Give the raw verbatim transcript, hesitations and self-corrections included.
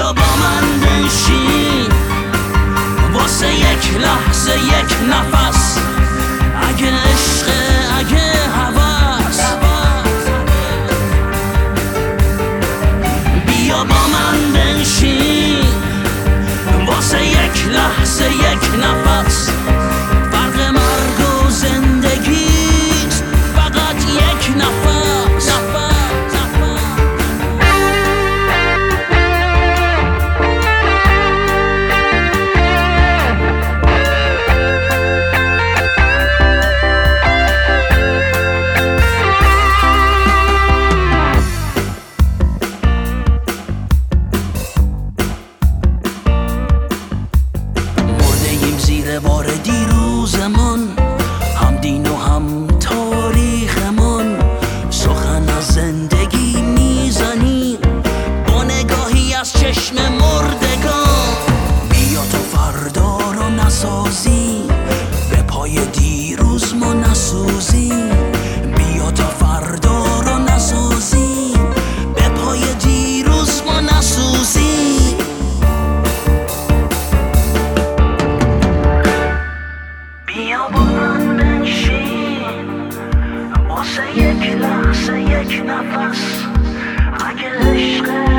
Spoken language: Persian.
بیا با من بنشین واسه یک لحظه یک نفس، اگه عشق اگه هوس، بیا با من بنشین واسه یک لحظه یک نفس. فرق مرگ و زندگیست فقط یک نفس. بار دیروزمون، هم دین و هم تاریخمون، سخن از زندگی میزنیم با نگاهی از چشم مردگان. بیا تو فردا رو نسازیم به پای دیروز ما نسوزیم، بیا تا فردا رو نسازیم به پای دیروز ما نسوزیم. بیا با من بنشین واسه یک لحظه یک نفس، اگه عشق